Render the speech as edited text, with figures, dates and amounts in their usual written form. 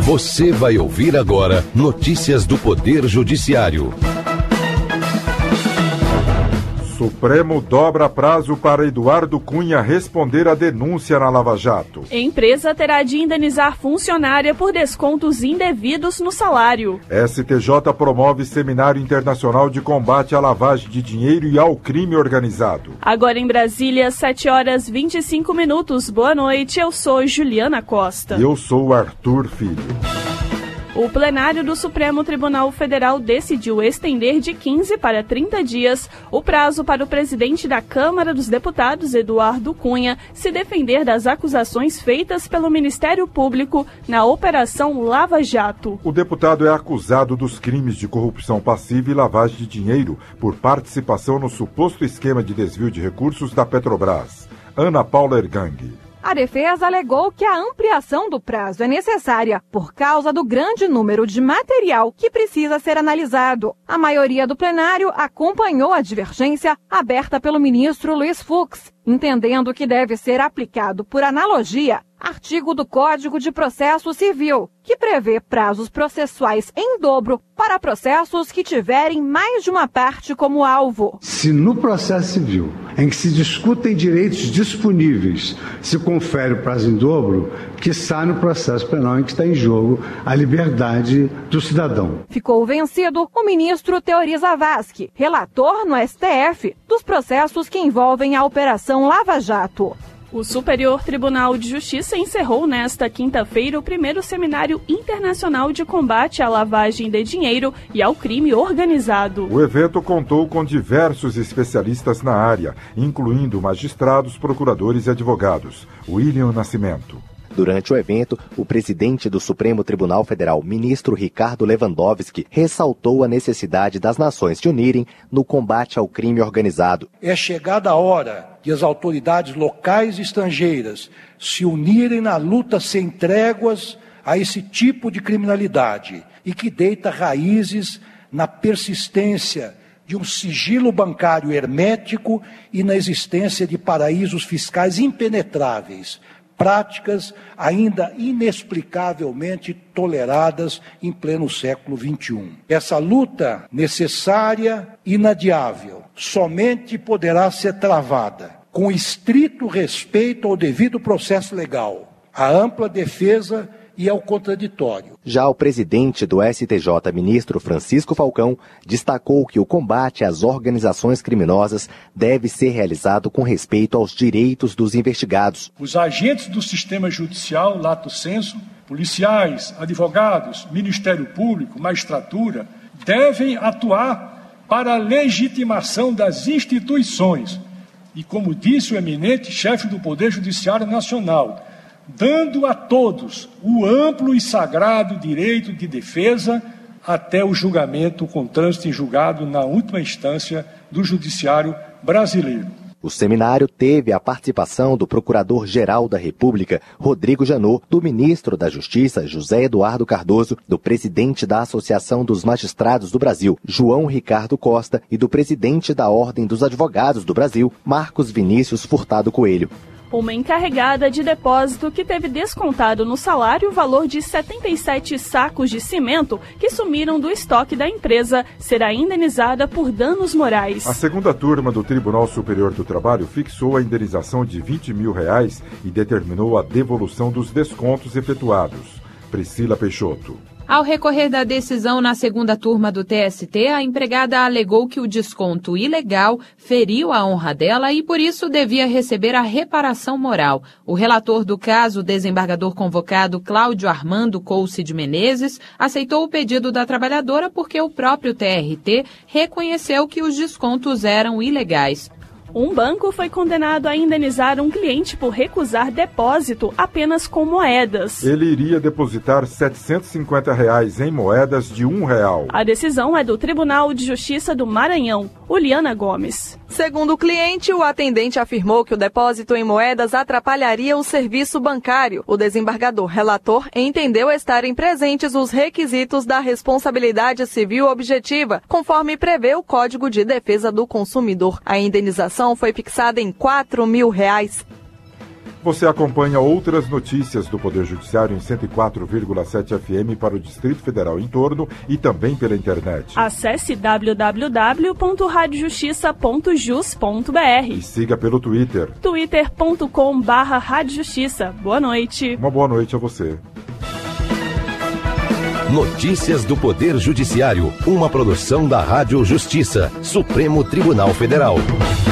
Você vai ouvir agora notícias do Poder Judiciário. Supremo dobra prazo para Eduardo Cunha responder à denúncia na Lava Jato. Empresa terá de indenizar funcionária por descontos indevidos no salário. STJ promove Seminário Internacional de Combate à Lavagem de Dinheiro e ao Crime Organizado. Agora em Brasília, 7h25. Boa noite, eu sou Juliana Costa. Eu sou Arthur Filho. O plenário do Supremo Tribunal Federal decidiu estender de 15 para 30 dias o prazo para o presidente da Câmara dos Deputados, Eduardo Cunha, se defender das acusações feitas pelo Ministério Público na Operação Lava Jato. O deputado é acusado dos crimes de corrupção passiva e lavagem de dinheiro por participação no suposto esquema de desvio de recursos da Petrobras. Ana Paula Ergang. A defesa alegou que a ampliação do prazo é necessária por causa do grande número de material que precisa ser analisado. A maioria do plenário acompanhou a divergência aberta pelo ministro Luiz Fux, entendendo que deve ser aplicado por analogia artigo do Código de Processo Civil, que prevê prazos processuais em dobro para processos que tiverem mais de uma parte como alvo. Se no processo civil, em que se discutem direitos disponíveis, se confere o prazo em dobro, quiçá no processo penal em que está em jogo a liberdade do cidadão. Ficou vencido o ministro Teori Zavascki, relator no STF dos processos que envolvem a Operação Lava Jato. O Superior Tribunal de Justiça encerrou nesta quinta-feira o primeiro Seminário Internacional de Combate à Lavagem de Dinheiro e ao Crime Organizado. O evento contou com diversos especialistas na área, incluindo magistrados, procuradores e advogados. William Nascimento. Durante o evento, o presidente do Supremo Tribunal Federal, ministro Ricardo Lewandowski, ressaltou a necessidade das nações se unirem no combate ao crime organizado. É chegada a hora de as autoridades locais e estrangeiras se unirem na luta sem tréguas a esse tipo de criminalidade e que deita raízes na persistência de um sigilo bancário hermético e na existência de paraísos fiscais impenetráveis, práticas ainda inexplicavelmente toleradas em pleno século XXI. Essa luta necessária e inadiável somente poderá ser travada com estrito respeito ao devido processo legal, à ampla defesa e ao contraditório. Já o presidente do STJ, ministro Francisco Falcão, destacou que o combate às organizações criminosas deve ser realizado com respeito aos direitos dos investigados. Os agentes do sistema judicial, lato sensu, policiais, advogados, Ministério Público, magistratura, devem atuar para a legitimação das instituições. E como disse o eminente chefe do Poder Judiciário Nacional, dando a todos o amplo e sagrado direito de defesa até o julgamento com trânsito em julgado na última instância do Judiciário brasileiro. O seminário teve a participação do Procurador-Geral da República, Rodrigo Janot, do Ministro da Justiça, José Eduardo Cardoso, do Presidente da Associação dos Magistrados do Brasil, João Ricardo Costa, e do Presidente da Ordem dos Advogados do Brasil, Marcos Vinícius Furtado Coelho. Uma encarregada de depósito que teve descontado no salário o valor de 77 sacos de cimento que sumiram do estoque da empresa será indenizada por danos morais. A segunda turma do Tribunal Superior do Trabalho fixou a indenização de R$20 mil e determinou a devolução dos descontos efetuados. Priscila Peixoto. Ao recorrer da decisão na segunda turma do TST, a empregada alegou que o desconto ilegal feriu a honra dela e, por isso, devia receber a reparação moral. O relator do caso, o desembargador convocado Cláudio Armando Couce de Menezes, aceitou o pedido da trabalhadora porque o próprio TRT reconheceu que os descontos eram ilegais. Um banco foi condenado a indenizar um cliente por recusar depósito apenas com moedas. Ele iria depositar R$750 em moedas de R$1. A decisão é do Tribunal de Justiça do Maranhão. Uliana Gomes. Segundo o cliente, o atendente afirmou que o depósito em moedas atrapalharia o serviço bancário. O desembargador relator entendeu estarem presentes os requisitos da responsabilidade civil objetiva, conforme prevê o Código de Defesa do Consumidor. A indenização foi fixada em R$4 mil. Você acompanha outras notícias do Poder Judiciário em 104,7 FM para o Distrito Federal em torno e também pela internet. Acesse www.radiojustiça.jus.br e siga pelo Twitter. twitter.com/radiojustiça. Boa noite. Uma boa noite a você. Notícias do Poder Judiciário, uma produção da Rádio Justiça, Supremo Tribunal Federal.